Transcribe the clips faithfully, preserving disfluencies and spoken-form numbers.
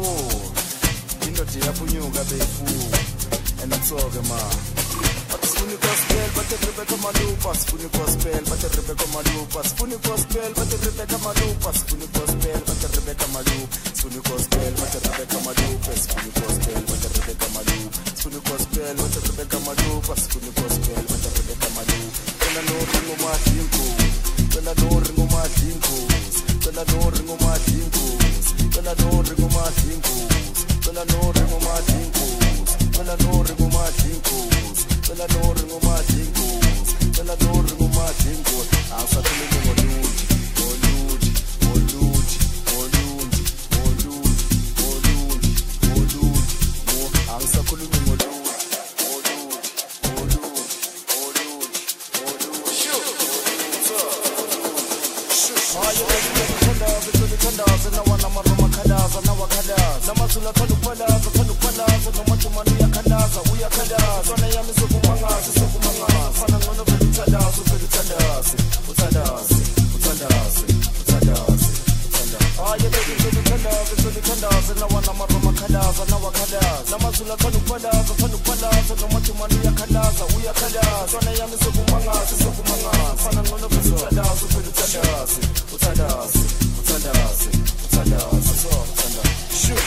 indoda iyapunyuka befu and atsoke ma sifuni gospel bathe Rebecca Malupa sifuni gospel bathe Rebecca Malupa sifuni gospel bathe Rebecca Malupa sifuni gospel bathe Rebecca Malupa sifuni gospel bathe Rebecca Malupa sifuni gospel bathe Rebecca Malupa sifuni gospel bathe Rebecca Malupa sifuni gospel bathe Rebecca Malupa tena no ringo madinko tena no ringo madinko tena no ringo madinko tena no ringo madinko tena no ringo madinko tena no ringo madinko tena no ringo madinko tena no ringo madinko asakhuluma ngoluthi ngoluthi ngoluthi ngoluthi ngoluthi ngoluthi ngoluthi mo angisakhulumi ngoluthi ngoluthi ngoluthi ngoluthi ngoluthi shoot hayo ngiyakuthandaza ngiyakuthandaza nawana maroma khalaza nawakhalaza namathula thalukubalaza thalukubalaza nomathumani uyakhalaza uyakhalaza sona yami sokumangaza sokumangaza fana ngcono vele uthalaza vele uthalaza uthalaza uthalaza uthalaza hayo ngiyakuthandaza ngiyakuthandaza nawana maroma khalaza nawakhalaza namathula thalukubalaza thalukubalaza nomathumani uyakhalaza uyakhalaza sona yami sokumangaza sokumangaza fana ngcono vele uthalaza vele uthalaza uthalaza uthalaza uthalaza so uthalaza shoot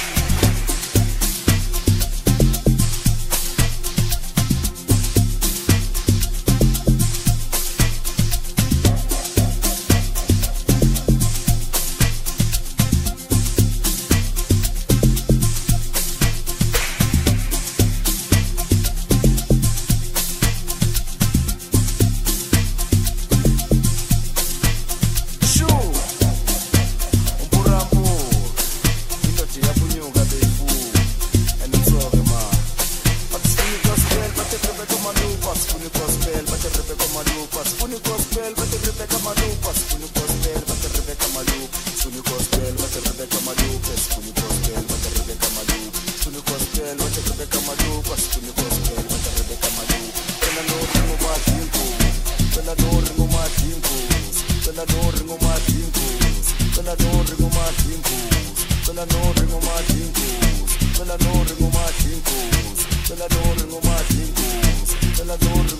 Tell